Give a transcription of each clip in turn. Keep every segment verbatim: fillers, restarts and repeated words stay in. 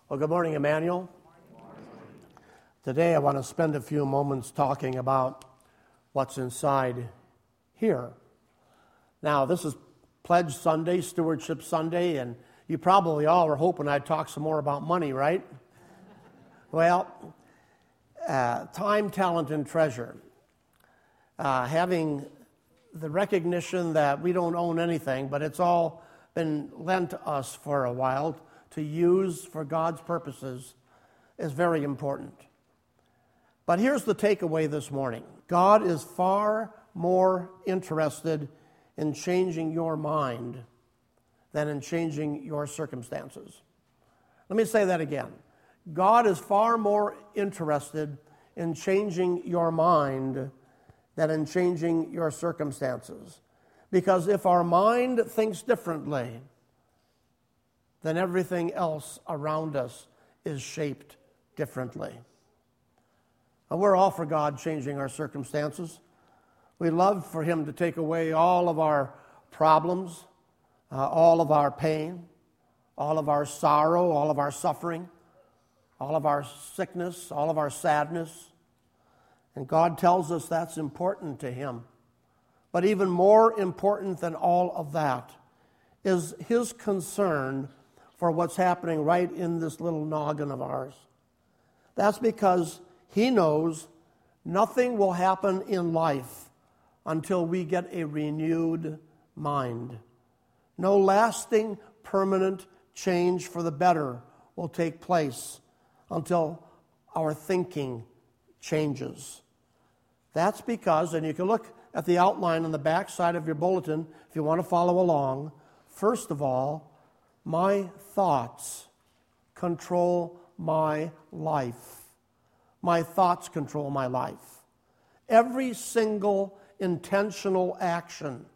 Well, good morning, Emmanuel. Today I want to spend a few moments talking about what's inside here. Now, this is Pledge Sunday, Stewardship Sunday, and you probably all were hoping I'd talk some more about money, right? Well, uh, time, talent, and treasure. Uh, having the recognition that we don't own anything, but it's all been lent to us for a while to use for God's purposes is very important. But here's the takeaway this morning. God is far more interested in changing your mind than in changing your circumstances. Let me say that again. God is far more interested in changing your mind than in changing your circumstances. Because if our mind thinks differently, then everything else around us is shaped differently. And we're all for God changing our circumstances. We love for Him to take away all of our problems, uh, all of our pain, all of our sorrow, all of our suffering, all of our sickness, all of our sadness. And God tells us that's important to Him. But even more important than all of that is His concern for what's happening right in this little noggin of ours. That's because He knows nothing will happen in life until we get a renewed mind. No lasting, permanent change for the better will take place until our thinking changes. That's because, and you can look at the outline on the back side of your bulletin if you want to follow along. First of all, my thoughts control my life. My thoughts control my life. Every single intentional action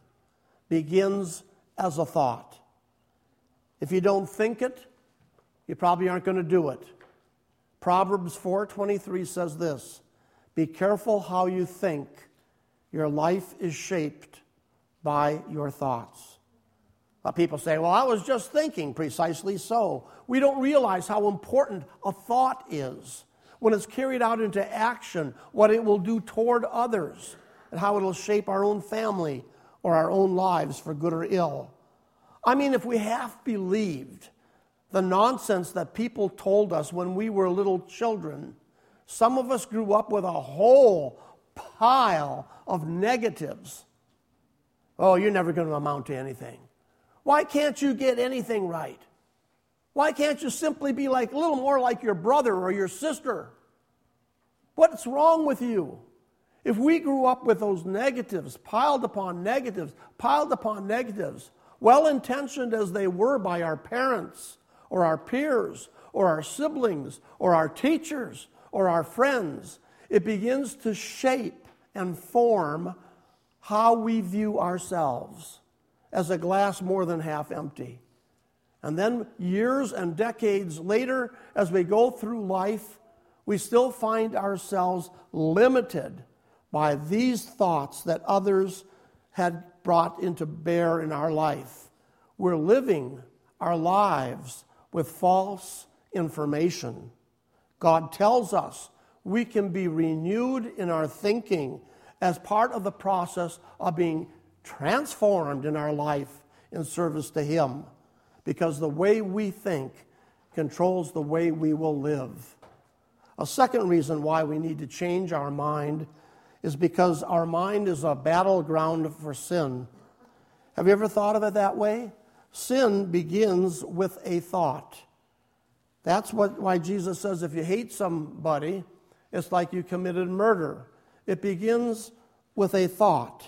begins as a thought. If you don't think it, you probably aren't going to do it. Proverbs four twenty-three says this, "Be careful how you think. Your life is shaped by your thoughts." Well, people say, well, I was just thinking. Precisely so. We don't realize how important a thought is when it's carried out into action, what it will do toward others, and how it will shape our own family or our own lives for good or ill. I mean, if we half believed the nonsense that people told us when we were little children, some of us grew up with a whole pile of negatives. Oh, you're never going to amount to anything. Why can't you get anything right? Why can't you simply be like a little more like your brother or your sister? What's wrong with you? If we grew up with those negatives, piled upon negatives, piled upon negatives, well-intentioned as they were by our parents or our peers or our siblings or our teachers or our friends, it begins to shape and form how we view ourselves as a glass more than half empty. And then years and decades later, as we go through life, we still find ourselves limited by these thoughts that others had brought into bear in our life. We're living our lives with false information. God tells us we can be renewed in our thinking as part of the process of being transformed in our life in service to Him, because the way we think controls the way we will live. A second reason why we need to change our mind is because our mind is a battleground for sin. Have you ever thought of it that way? Sin begins with a thought. That's what, why Jesus says if you hate somebody, it's like you committed murder. It begins with a thought,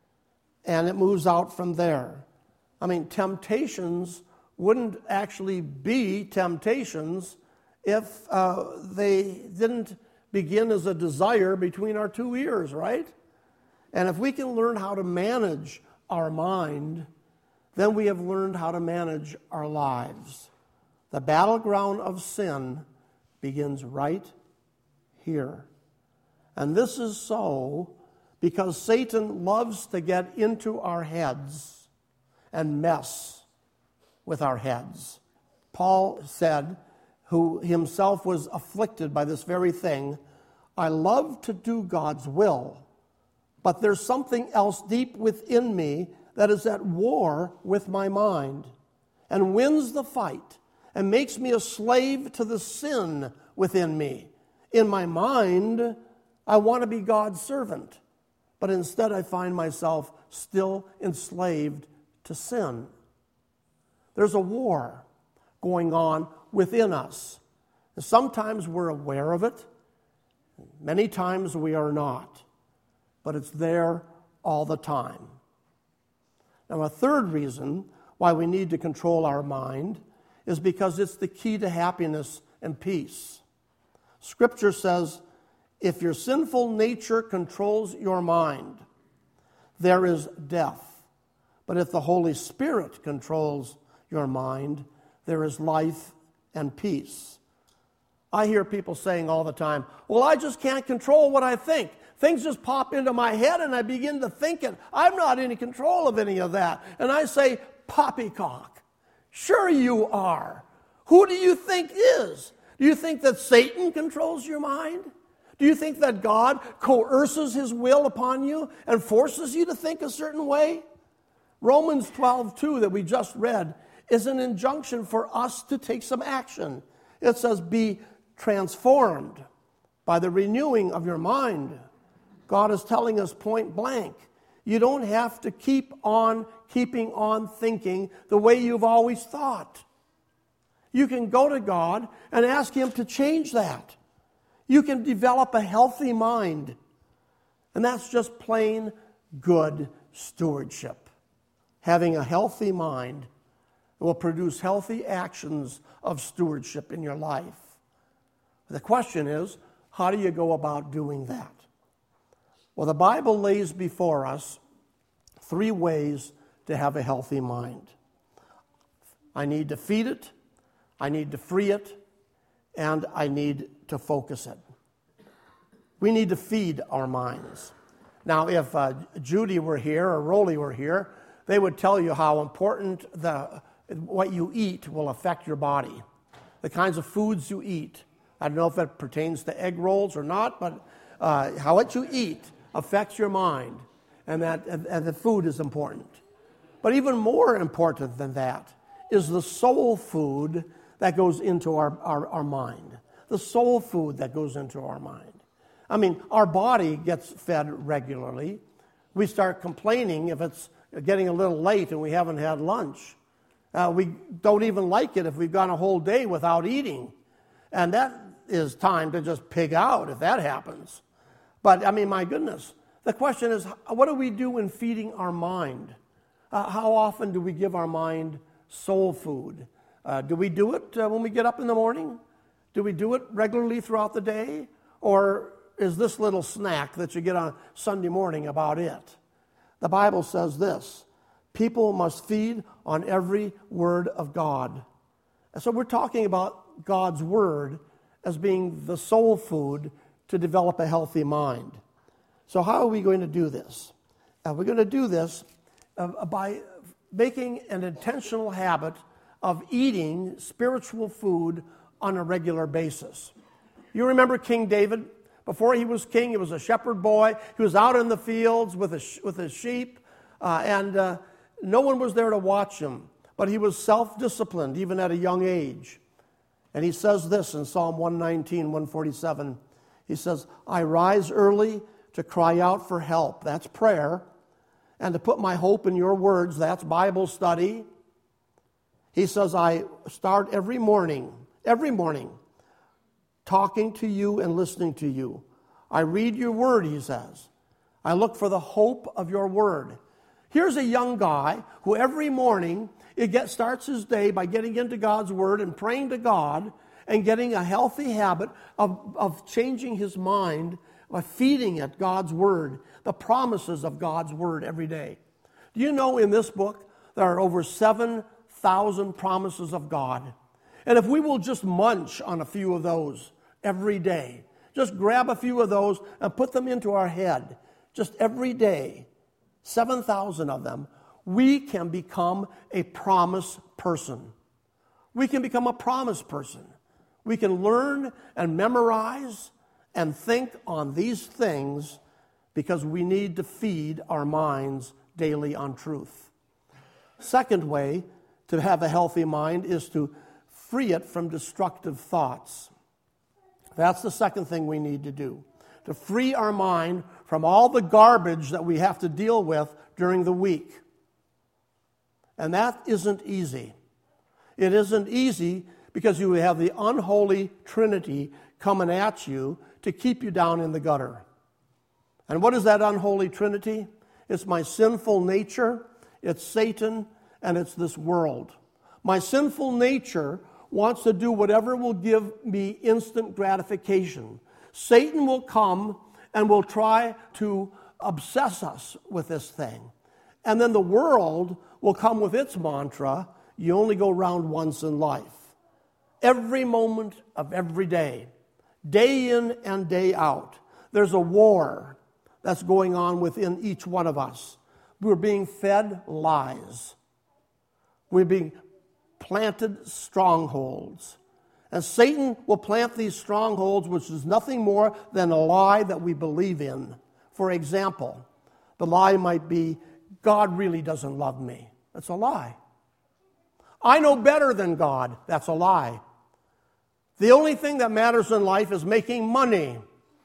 and it moves out from there. I mean, temptations wouldn't actually be temptations if uh, they didn't begin as a desire between our two ears, right? And if we can learn how to manage our mind, then we have learned how to manage our lives. The battleground of sin begins right here. And this is so because Satan loves to get into our heads and mess with our heads. Paul said, who himself was afflicted by this very thing, I love to do God's will, but there's something else deep within me that is at war with my mind and wins the fight and makes me a slave to the sin within me. In my mind, I want to be God's servant, but instead I find myself still enslaved to sin. There's a war going on within us. Sometimes we're aware of it. Many times we are not. But it's there all the time. Now, a third reason why we need to control our mind is because it's the key to happiness and peace. Scripture says, if your sinful nature controls your mind, there is death. But if the Holy Spirit controls your mind, there is life and peace. I hear people saying all the time, well, I just can't control what I think. Things just pop into my head and I begin to think it. I'm not in control of any of that. And I say, poppycock. Sure you are. Who do you think is? Do you think that Satan controls your mind? Do you think that God coerces his will upon you and forces you to think a certain way? Romans twelve two that we just read is an injunction for us to take some action. It says, be transformed by the renewing of your mind. God is telling us point blank, you don't have to keep on keeping on thinking the way you've always thought. You can go to God and ask him to change that. You can develop a healthy mind. And that's just plain good stewardship. Having a healthy mind will produce healthy actions of stewardship in your life. The question is, how do you go about doing that? Well, the Bible lays before us three ways to have a healthy mind. I need to feed it, I need to free it, and I need to focus it. We need to feed our minds. Now, if uh, Judy were here or Rolly were here, they would tell you how important the what you eat will affect your body. The kinds of foods you eat. I don't know if it pertains to egg rolls or not, but uh, how what you eat affects your mind, and that and, and the food is important. But even more important than that is the soul food that goes into our, our, our mind. The soul food that goes into our mind. I mean, our body gets fed regularly. We start complaining if it's getting a little late and we haven't had lunch. Uh, we don't even like it if we've gone a whole day without eating. And that is time to just pig out if that happens. But, I mean, my goodness. The question is, what do we do in feeding our mind? Uh, how often do we give our mind soul food? Uh, do we do it uh, when we get up in the morning? Do we do it regularly throughout the day? Or is this little snack that you get on Sunday morning about it? The Bible says this, people must feed on every word of God. And so we're talking about God's word as being the soul food to develop a healthy mind. So how are we going to do this? Uh, we're going to do this uh, by making an intentional habit of eating spiritual food on a regular basis. You remember King David? Before he was king, he was a shepherd boy. He was out in the fields with his, with his sheep, uh, and uh, no one was there to watch him. But he was self-disciplined, even at a young age. And he says this in Psalm one nineteen, one forty-seven. He says, I rise early to cry out for help. That's prayer. And to put my hope in your words. That's Bible study. He says, I start every morning, every morning, talking to you and listening to you. I read your word, he says. I look for the hope of your word. Here's a young guy who every morning it get, starts his day by getting into God's word and praying to God and getting a healthy habit of, of changing his mind by feeding it God's word, the promises of God's word every day. Do you know in this book there are over seven thousand promises of God? And if we will just munch on a few of those every day, just grab a few of those and put them into our head, just every day, seven thousand of them, we can become a promise person. We can become a promise person. We can learn and memorize and think on these things because we need to feed our minds daily on truth. Second way to have a healthy mind is to free it from destructive thoughts. That's the second thing we need to do, to free our mind from all the garbage that we have to deal with during the week. And that isn't easy. It isn't easy because you have the unholy Trinity coming at you to keep you down in the gutter. And what is that unholy Trinity? It's my sinful nature, it's Satan, and it's this world. My sinful nature wants to do whatever will give me instant gratification. Satan will come and will try to obsess us with this thing. And then the world will come with its mantra, you only go round once in life. Every moment of every day, day in and day out, there's a war that's going on within each one of us. We're being fed lies. We're being planted strongholds. And Satan will plant these strongholds, which is nothing more than a lie that we believe in. For example, the lie might be, God really doesn't love me. That's a lie. I know better than God. That's a lie. The only thing that matters in life is making money,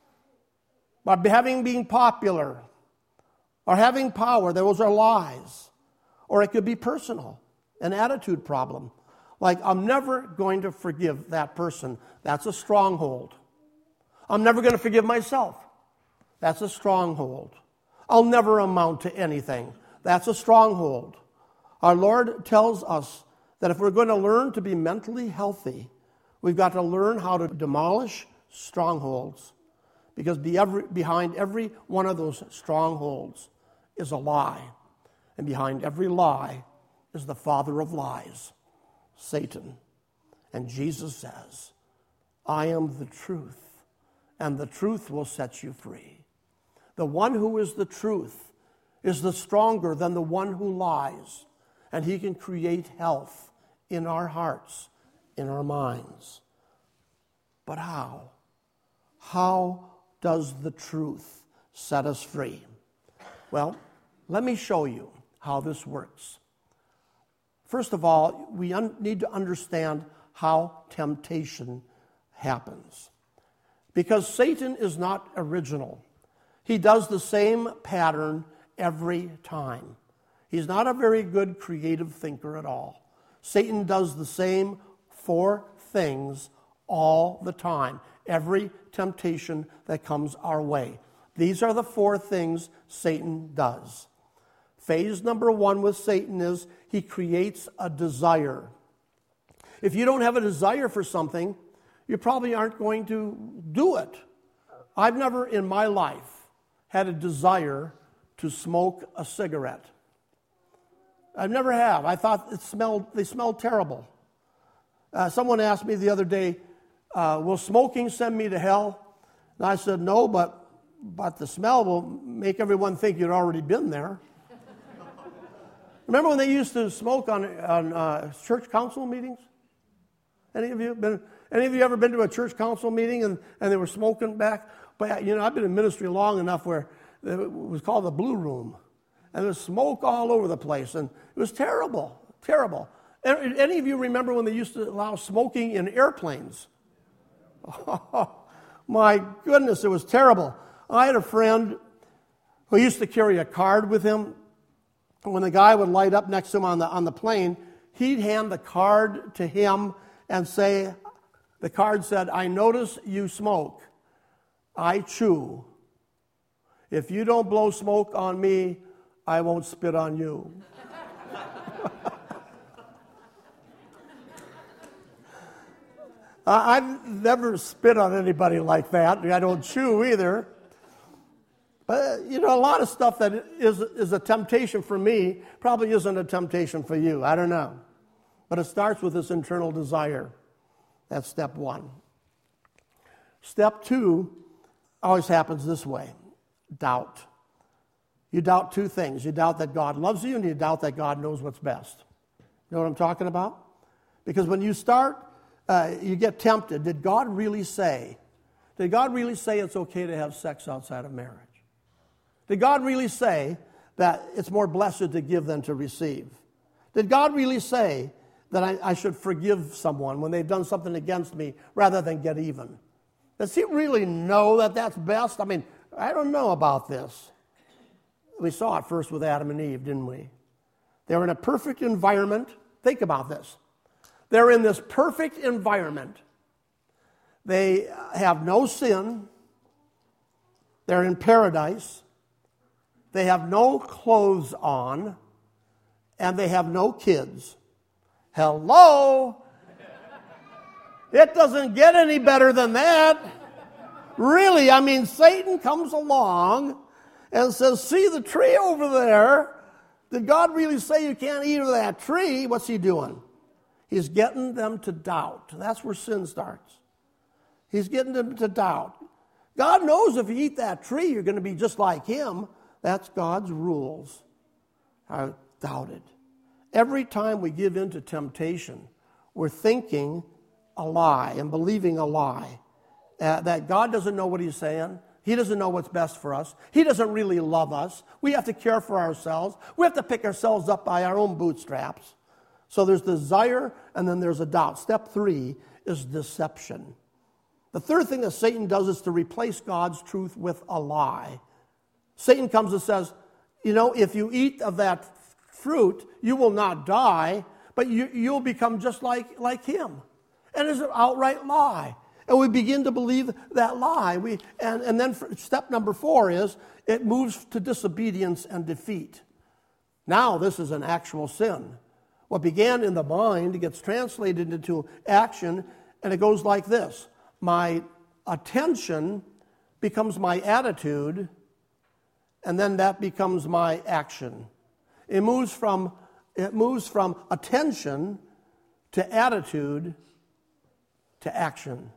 by having being popular, or having power. Those are lies. Or it could be personal, an attitude problem. Like, I'm never going to forgive that person. That's a stronghold. I'm never going to forgive myself. That's a stronghold. I'll never amount to anything. That's a stronghold. Our Lord tells us that if we're going to learn to be mentally healthy, we've got to learn how to demolish strongholds. Because be every, behind every one of those strongholds is a lie. And behind every lie is the father of lies, Satan. And Jesus says, I am the truth, and the truth will set you free. The one who is the truth is the stronger than the one who lies, and he can create health in our hearts, in our minds. But how? How does the truth set us free? Well, let me show you how this works. First of all, we un- need to understand how temptation happens. Because Satan is not original. He does the same pattern every time. He's not a very good creative thinker at all. Satan does the same four things all the time, every temptation that comes our way. These are the four things Satan does. Phase number one with Satan is he creates a desire. If you don't have a desire for something, you probably aren't going to do it. I've never in my life had a desire to smoke a cigarette. I never have. I thought it smelled, they smelled terrible. Uh, someone asked me the other day, uh, will smoking send me to hell? And I said, no, but, but the smell will make everyone think you'd already been there. Remember when they used to smoke on, on uh, church council meetings? Any of you been? Any of you ever been to a church council meeting and, and they were smoking back? But you know, I've been in ministry long enough where it was called the Blue Room, and there was smoke all over the place, and it was terrible, terrible. Any of you remember when they used to allow smoking in airplanes? Oh, my goodness, it was terrible. I had a friend who used to carry a card with him. When the guy would light up next to him on the on the plane, he'd hand the card to him and say, the card said, I notice you smoke. I chew. If you don't blow smoke on me, I won't spit on you. I've never spit on anybody like that. I don't chew either. But, you know, a lot of stuff that is, is a temptation for me probably isn't a temptation for you. I don't know. But it starts with this internal desire. That's step one. Step two always happens this way. Doubt. You doubt two things. You doubt that God loves you, and you doubt that God knows what's best. You know what I'm talking about? Because when you start uh, you get tempted. Did God really say? Did God really say it's okay to have sex outside of marriage? Did God really say that it's more blessed to give than to receive? Did God really say that I, I should forgive someone when they've done something against me rather than get even? Does he really know that that's best? I mean, I don't know about this. We saw it first with Adam and Eve, didn't we? They were in a perfect environment. Think about this. They're in this perfect environment. They have no sin. They're in paradise. They have no clothes on. And they have no kids. Hello? It doesn't get any better than that. Really, I mean, Satan comes along and says, see the tree over there? Did God really say you can't eat of that tree? What's he doing? He's getting them to doubt. That's where sin starts. He's getting them to doubt. God knows if you eat that tree, you're going to be just like him. That's God's rules. I doubt it. Every time we give in to temptation, we're thinking a lie and believing a lie. Uh, that God doesn't know what he's saying. He doesn't know what's best for us. He doesn't really love us. We have to care for ourselves. We have to pick ourselves up by our own bootstraps. So there's desire and then there's a doubt. Step three is deception. The third thing that Satan does is to replace God's truth with a lie. Satan comes and says, you know, if you eat of that fruit, you will not die, but you, you'll become just like, like him. And it's an outright lie. And we begin to believe that lie. We, and, and then for, step number four is it moves to disobedience and defeat. Now this is an actual sin. What began in the mind gets translated into action, and it goes like this. My attention becomes my attitude, and then that becomes my action. It moves from, it moves from attention to attitude to action.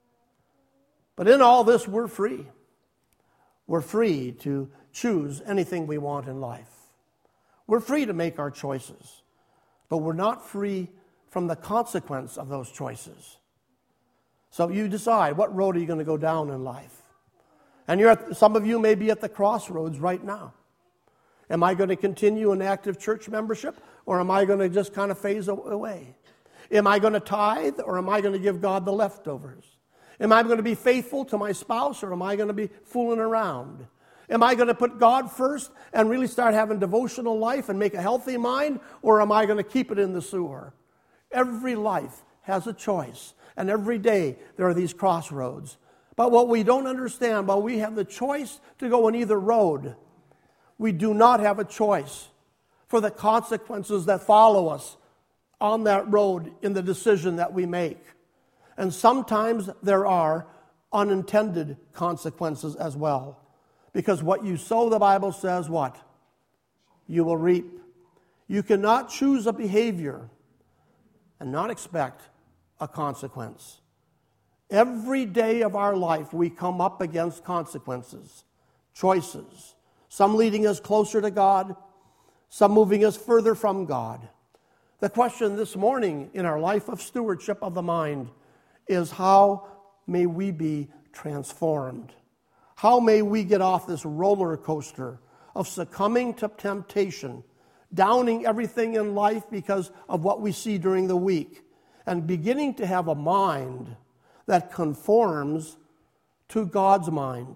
But in all this, we're free. We're free to choose anything we want in life. We're free to make our choices, but we're not free from the consequence of those choices. So you decide, what road are you going to go down in life? And you're at, some of you may be at the crossroads right now. Am I going to continue an active church membership, or am I going to just kind of phase away? Am I going to tithe, or am I going to give God the leftovers? Am I going to be faithful to my spouse, or am I going to be fooling around? Am I going to put God first and really start having devotional life and make a healthy mind, or am I going to keep it in the sewer? Every life has a choice, and every day there are these crossroads. But what we don't understand, while we have the choice to go in either road, we do not have a choice for the consequences that follow us on that road in the decision that we make. And sometimes there are unintended consequences as well. Because what you sow, the Bible says, what? You will reap. You cannot choose a behavior and not expect a consequence. Every day of our life we come up against consequences, choices. Some leading us closer to God, some moving us further from God. The question this morning in our life of stewardship of the mind is, how may we be transformed? How may we get off this roller coaster of succumbing to temptation, downing everything in life because of what we see during the week, and beginning to have a mind that conforms to God's mind?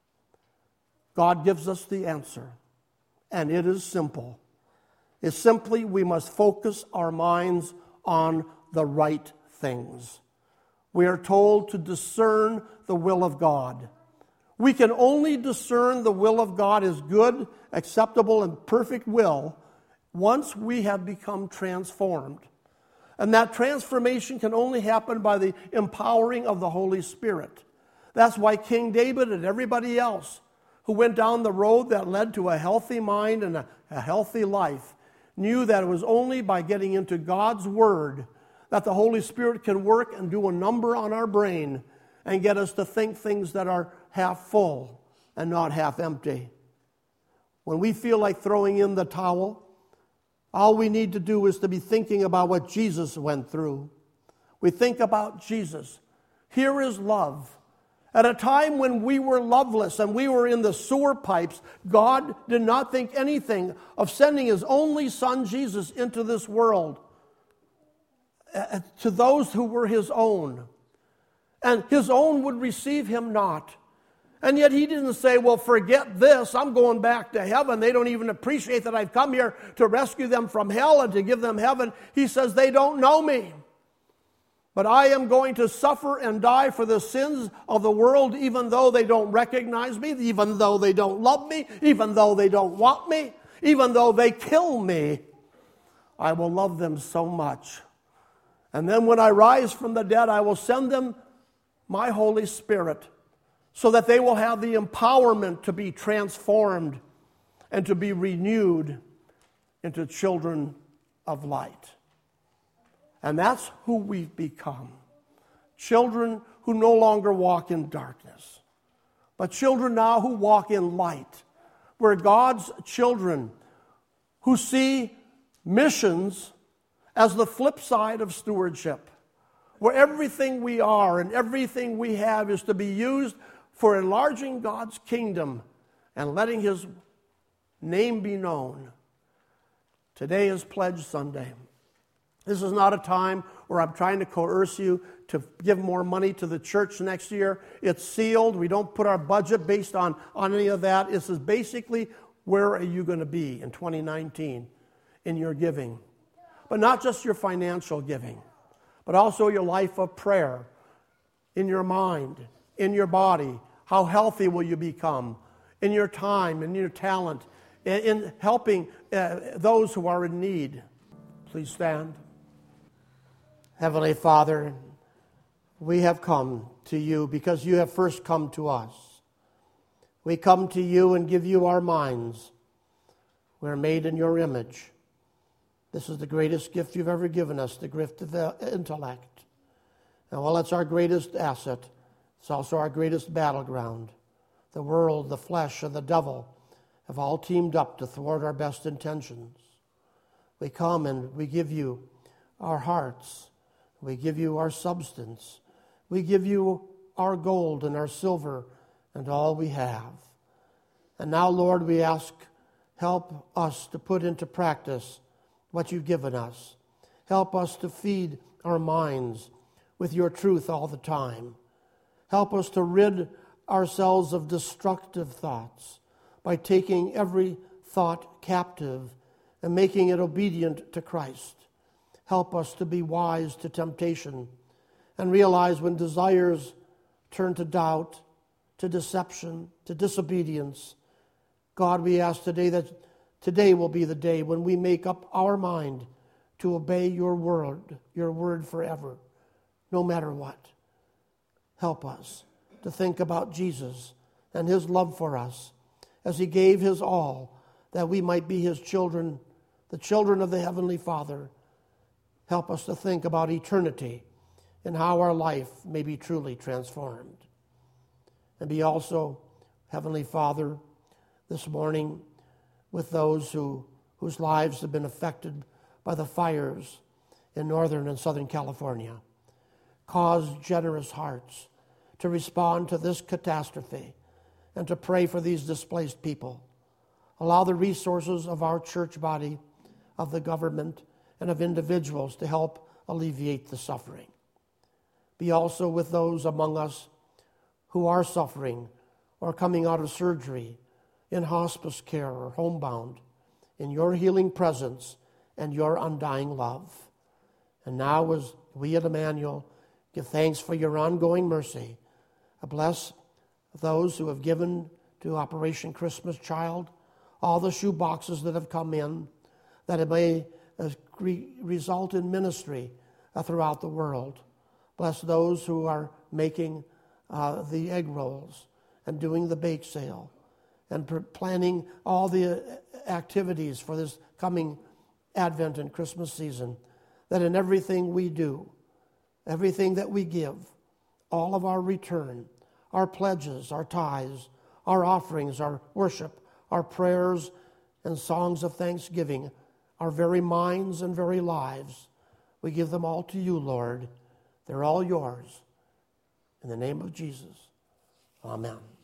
God gives us the answer, and it is simple. It's simply we must focus our minds on the right things. We are told to discern the will of God. We can only discern the will of God as good, acceptable, and perfect will once we have become transformed. And that transformation can only happen by the empowering of the Holy Spirit. That's why King David and everybody else who went down the road that led to a healthy mind and a, a healthy life knew that it was only by getting into God's Word that the Holy Spirit can work and do a number on our brain and get us to think things that are half full and not half empty. When we feel like throwing in the towel, all we need to do is to be thinking about what Jesus went through. We think about Jesus. Here is love. At a time when we were loveless and we were in the sewer pipes, God did not think anything of sending His only Son, Jesus, into this world uh, to those who were His own. And His own would receive Him not. And yet He didn't say, well, forget this. I'm going back to heaven. They don't even appreciate that I've come here to rescue them from hell and to give them heaven. He says, they don't know me. But I am going to suffer and die for the sins of the world, even though they don't recognize me, even though they don't love me, even though they don't want me, even though they kill me. I will love them so much. And then when I rise from the dead, I will send them my Holy Spirit so that they will have the empowerment to be transformed and to be renewed into children of light. And that's who we've become. Children who no longer walk in darkness, but children now who walk in light. We're God's children who see missions as the flip side of stewardship, where everything we are and everything we have is to be used for enlarging God's kingdom and letting His name be known. Today is Pledge Sunday. This is not a time where I'm trying to coerce you to give more money to the church next year. It's sealed. We don't put our budget based on, on any of that. This is basically, where are you going to be in twenty nineteen in your giving? But not just your financial giving, but also your life of prayer, in your mind, in your body. How healthy will you become? In your time, in your talent, in, in helping uh, those who are in need. Please stand. Heavenly Father, we have come to you because you have first come to us. We come to you and give you our minds. We're made in your image. This is the greatest gift you've ever given us, the gift of the intellect. And while it's our greatest asset, it's also our greatest battleground. The world, the flesh, and the devil have all teamed up to thwart our best intentions. We come and we give you our hearts. We give you our substance. We give you our gold and our silver and all we have. And now, Lord, we ask, help us to put into practice what you've given us. Help us to feed our minds with your truth all the time. Help us to rid ourselves of destructive thoughts by taking every thought captive and making it obedient to Christ. Help us to be wise to temptation and realize when desires turn to doubt, to deception, to disobedience. God, we ask today that today will be the day when we make up our mind to obey your word, your word forever, no matter what. Help us to think about Jesus and his love for us as he gave his all that we might be his children, the children of the Heavenly Father. Help us to think about eternity and how our life may be truly transformed. And be also, Heavenly Father, this morning with those who, whose lives have been affected by the fires in Northern and Southern California. Cause generous hearts to respond to this catastrophe and to pray for these displaced people. Allow the resources of our church body, of the government, and of individuals to help alleviate the suffering. Be also with those among us who are suffering or coming out of surgery, in hospice care or homebound, in your healing presence and your undying love. And now, as we at Emmanuel give thanks for your ongoing mercy, bless those who have given to Operation Christmas Child, all the shoe boxes that have come in, that it may uh, re- result in ministry uh, throughout the world. Bless those who are making uh, the egg rolls and doing the bake sale and pr- planning all the uh, activities for this coming Advent and Christmas season, that in everything we do, everything that we give, all of our return, our pledges, our tithes, our offerings, our worship, our prayers and songs of thanksgiving, our very minds and very lives, we give them all to you, Lord, They're all yours. In the name of Jesus, amen.